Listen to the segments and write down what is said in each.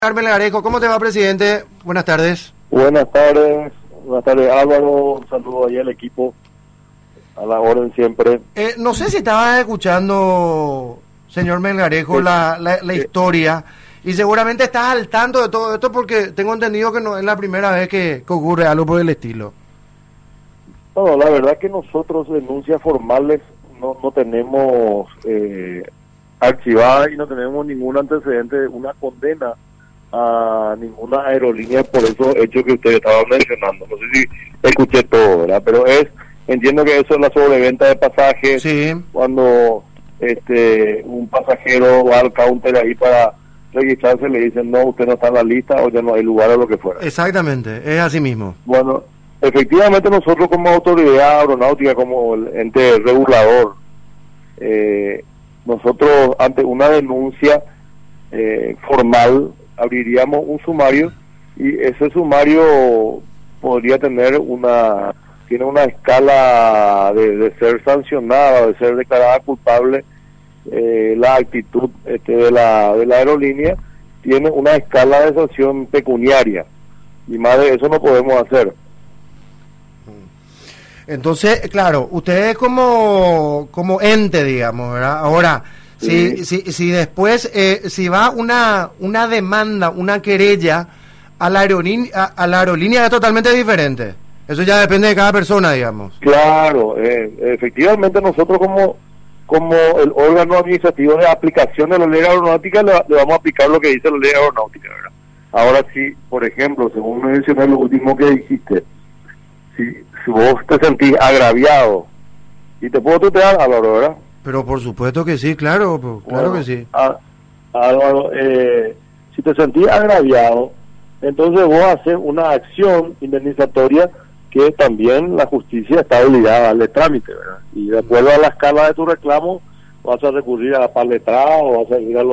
Carmen Larejo, ¿cómo te va, presidente? Buenas tardes. Buenas tardes Álvaro, un saludo ahí al equipo, a la orden siempre. No sé si estabas escuchando, señor Melgarejo, Sí. la historia, y seguramente estás al tanto de todo esto porque tengo entendido que no es la primera vez que ocurre algo por el estilo. No, la verdad que nosotros denuncias formales no tenemos archivadas y no tenemos ningún antecedente, una condena a ninguna aerolínea por esos hechos que ustedes estaban mencionando. No sé si escuché todo, ¿verdad? Pero entiendo que eso es la sobreventa de pasajes. Sí. Cuando un pasajero va al counter ahí para registrarse, le dicen, no, usted no está en la lista o ya no hay lugar o lo que fuera. Exactamente, es así mismo. Bueno, efectivamente nosotros como autoridad aeronáutica, como el ente regulador, nosotros ante una denuncia formal abriríamos un sumario y ese sumario podría tener tiene una escala de ser sancionada, de ser declarada culpable. La actitud de la aerolínea tiene una escala de sanción pecuniaria y más de eso no podemos hacer. Entonces, claro, ustedes como ente, digamos, ¿verdad? Ahora, Sí. si después, si va una demanda, una querella a la aerolínea es totalmente diferente. Eso ya depende de cada persona, digamos. Claro, efectivamente nosotros como el órgano administrativo de aplicación de la ley aeronáutica le vamos a aplicar lo que dice la ley aeronáutica, ¿verdad? Ahora sí, por ejemplo, según mencioné lo último que dijiste, si vos te sentís agraviado, y te puedo tutear, Álvaro, ¿verdad? Pero por supuesto que sí, claro, claro Bueno, que sí. Álvaro, si te sentís agraviado, entonces vos haces una acción indemnizatoria que también la justicia está obligada a darle trámite, ¿verdad? Y de acuerdo a la escala de tu reclamo, vas a recurrir a par letrado, o vas a ir a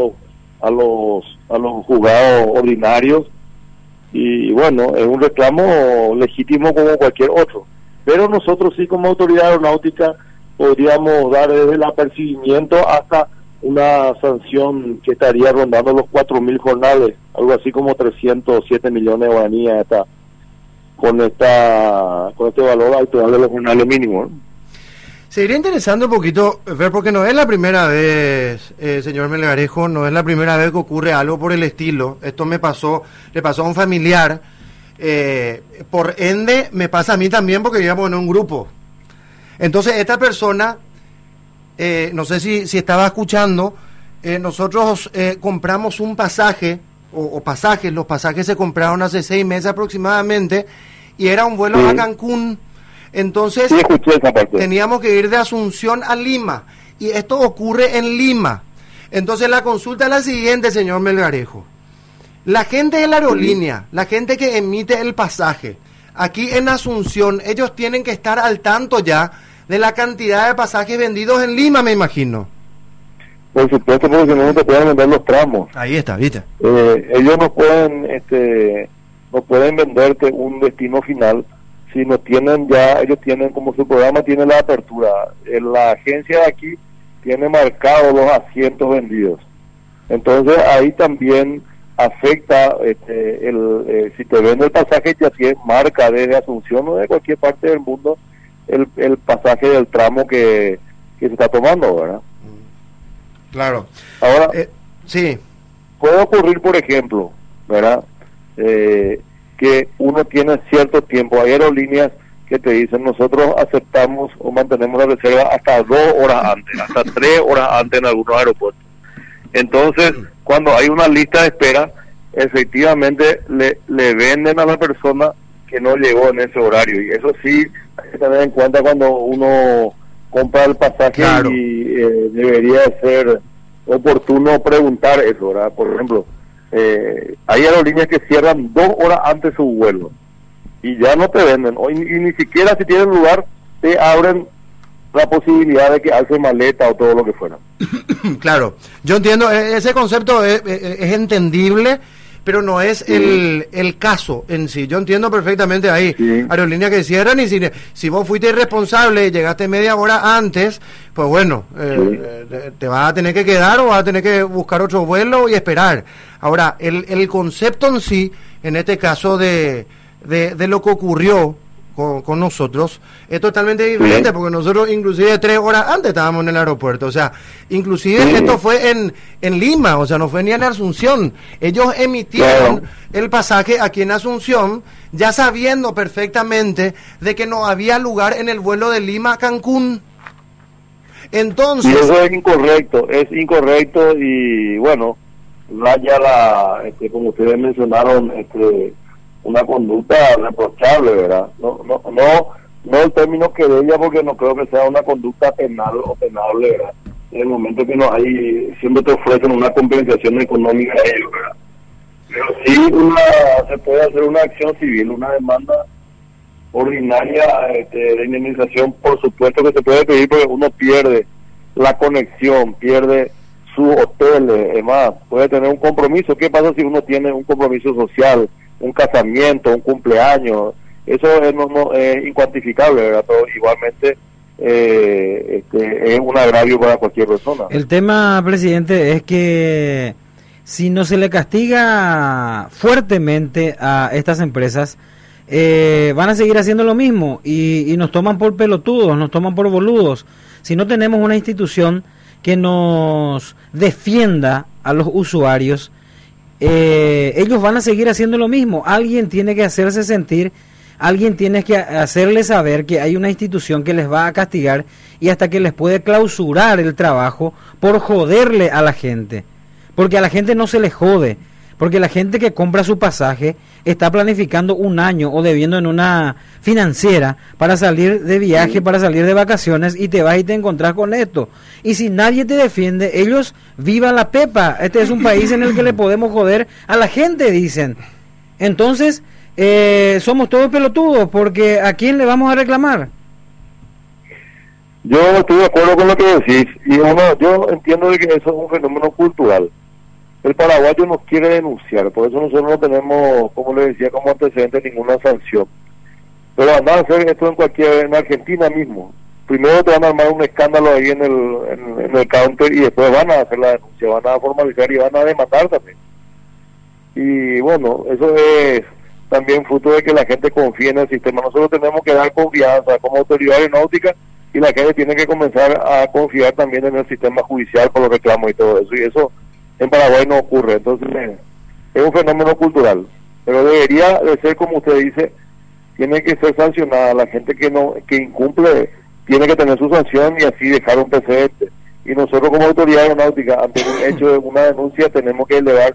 los juzgados ordinarios, y bueno, es un reclamo legítimo como cualquier otro. Pero nosotros sí, como autoridad aeronáutica, podríamos dar desde el apercibimiento hasta una sanción que estaría rondando los 4.000 jornales, algo así como 307 millones de guaraníes con este valor actual de los jornales mínimos, ¿no? Sería interesante un poquito ver, porque no es la primera vez, señor Melgarejo, no es la primera vez que ocurre algo por el estilo. Esto le pasó a un familiar, por ende me pasa a mí también porque vivíamos en un grupo. Entonces esta persona, no sé si estaba escuchando, nosotros compramos un pasaje, o pasajes, los pasajes se compraron hace 6 meses aproximadamente, y era un vuelo a Cancún. Entonces, sí, escuché esa parte. Teníamos que ir de Asunción a Lima, y esto ocurre en Lima. Entonces la consulta es la siguiente, señor Melgarejo. La gente de la aerolínea, la gente que emite el pasaje, aquí en Asunción, ellos tienen que estar al tanto ya de la cantidad de pasajes vendidos en Lima, me imagino. Por supuesto, porque si no te pueden vender los tramos. Ahí está, ¿viste? Ellos no pueden venderte un destino final si no tienen ya, ellos tienen, como su programa tiene la apertura, la agencia de aquí tiene marcados los asientos vendidos. Entonces ahí también afecta, si te vende el pasaje ya tiene marca desde Asunción o de cualquier parte del mundo el pasaje del tramo que se está tomando, ¿verdad? Claro. Ahora, sí. puede ocurrir, por ejemplo, ¿verdad? Que uno tiene cierto tiempo. Hay aerolíneas que te dicen, nosotros aceptamos o mantenemos la reserva hasta 2 horas antes, hasta 3 horas antes en algunos aeropuertos. Entonces, cuando hay una lista de espera, efectivamente le venden a la persona que no llegó en ese horario. Y eso sí, hay que tener en cuenta cuando uno compra el pasaje. Claro. Y debería ser oportuno preguntar eso, ¿verdad? Por ejemplo, hay aerolíneas que cierran 2 horas antes su vuelo y ya no te venden, y ni siquiera si tienen lugar te abren la posibilidad de que alce maleta o todo lo que fuera. Claro, yo entiendo, ese concepto es entendible, pero no es el caso en sí. Yo entiendo perfectamente ahí, aerolíneas que cierran, y si vos fuiste irresponsable y llegaste media hora antes, pues bueno, te vas a tener que quedar o vas a tener que buscar otro vuelo y esperar. Ahora, el concepto en sí, en este caso de lo que ocurrió con nosotros, es totalmente diferente, porque nosotros inclusive 3 horas antes estábamos en el aeropuerto, o sea, inclusive esto fue en Lima, o sea, no fue ni en Asunción. Ellos emitieron el pasaje aquí en Asunción, ya sabiendo perfectamente de que no había lugar en el vuelo de Lima a Cancún. Entonces... Y eso es incorrecto, y bueno, como ustedes mencionaron, una conducta reprochable, ¿verdad? No el término que de ella, porque no creo que sea una conducta penal o penable, ¿verdad? En el momento que siempre te ofrecen una compensación económica a ellos, ¿verdad? Pero sí se puede hacer una acción civil, una demanda ordinaria de indemnización, por supuesto que se puede pedir, porque uno pierde la conexión, pierde su hotel, además puede tener un compromiso. ¿Qué pasa si uno tiene un compromiso social, un casamiento, un cumpleaños? Eso es incuantificable, ¿verdad? Pero igualmente es un agravio para cualquier persona. El tema, presidente, es que si no se le castiga fuertemente a estas empresas, van a seguir haciendo lo mismo y nos toman por pelotudos, nos toman por boludos. Si no tenemos una institución que nos defienda a los usuarios, ellos van a seguir haciendo lo mismo. Alguien tiene que hacerse sentir, alguien tiene que hacerles saber que hay una institución que les va a castigar y hasta que les puede clausurar el trabajo por joderle a la gente, porque a la gente no se le jode, porque la gente que compra su pasaje está planificando un año o debiendo en una financiera para salir de viaje, para salir de vacaciones, y te vas y te encontrás con esto. Y si nadie te defiende, ellos vivan la pepa. Este es un país en el que le podemos joder a la gente, dicen. Entonces, somos todos pelotudos, porque ¿a quién le vamos a reclamar? Yo estoy de acuerdo con lo que decís, y yo entiendo de que eso es un fenómeno cultural. El paraguayo nos quiere denunciar, por eso nosotros no tenemos, como le decía, como antecedente ninguna sanción. Pero van a hacer esto en Argentina mismo. Primero te van a armar un escándalo ahí en el counter, y después van a hacer la denuncia, van a formalizar y van a demandar también. Y bueno, eso es también fruto de que la gente confíe en el sistema. Nosotros tenemos que dar confianza como autoridad aeronáutica, y la gente tiene que comenzar a confiar también en el sistema judicial por los reclamos y todo eso, y eso en Paraguay no ocurre. Entonces es un fenómeno cultural, pero debería de ser, como usted dice, tiene que ser sancionada. La gente que incumple tiene que tener su sanción y así dejar un precedente. Y nosotros como autoridad aeronáutica, ante un hecho de una denuncia, tenemos que elevar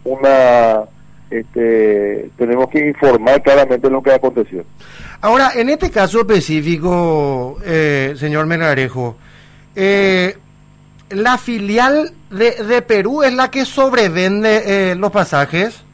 tenemos que informar claramente lo que aconteció. Ahora, en este caso específico, señor Melgarejo, ¿la filial de Perú es la que sobrevende los pasajes?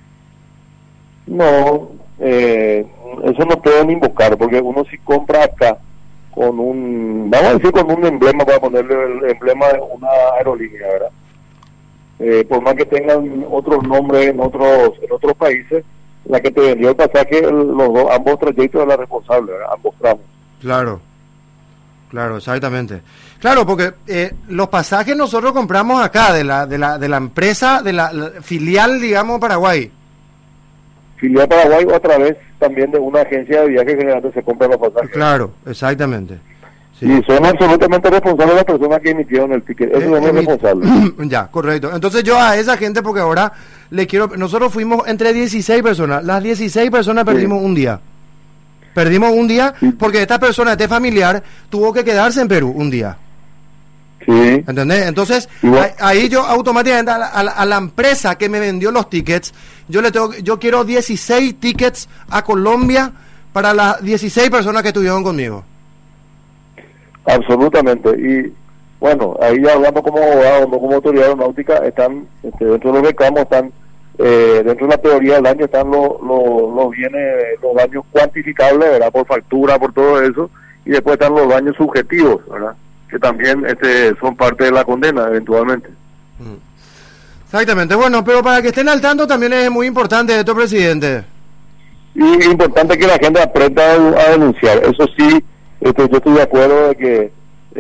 No, eso no pueden invocar, porque uno si compra acá con vamos a decir con un emblema, para ponerle el emblema de una aerolínea, ¿verdad? Por más que tengan otros nombres en otros países, la que te vendió el pasaje, ambos trayectos de la responsable, ¿verdad? Ambos tramos. Claro, exactamente. Claro, porque los pasajes nosotros compramos acá de la empresa, de la filial, digamos, Paraguay. Filial Paraguay, o a través también de una agencia de viajes que generalmente se compran los pasajes. Claro, exactamente. Sí. Y son absolutamente responsables las personas que emitieron el ticket. Eso es responsable. Ya, correcto. Entonces yo a esa gente, porque ahora nosotros fuimos entre 16 personas. Las 16 personas perdimos un día. Perdimos un día porque esta persona, este familiar, tuvo que quedarse en Perú un día. Sí. ¿Entendés? Entonces, ahí yo automáticamente a la empresa que me vendió los tickets, yo quiero 16 tickets a Colombia para las 16 personas que estuvieron conmigo. Absolutamente. Y bueno, ahí ya hablando como abogado, no como autoridad aeronáutica, están dentro de los reclamos, están dentro de la teoría del daño, están los bienes, los daños cuantificables, ¿verdad? Por factura, por todo eso, y después están los daños subjetivos, ¿verdad? Que también son parte de la condena eventualmente. Exactamente, bueno, pero para que estén al tanto también es muy importante esto, presidente. Y es importante que la gente aprenda a denunciar. Eso sí, yo estoy de acuerdo de que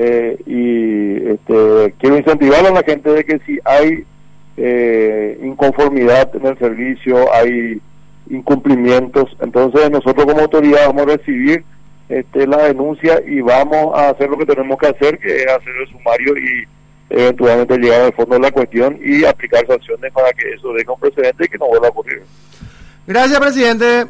quiero incentivar a la gente de que si hay inconformidad en el servicio, hay incumplimientos, entonces nosotros como autoridad vamos a recibir la denuncia y vamos a hacer lo que tenemos que hacer, que es hacer el sumario y eventualmente llegar al fondo de la cuestión y aplicar sanciones para que eso deje un precedente y que no vuelva a ocurrir. Gracias, presidente.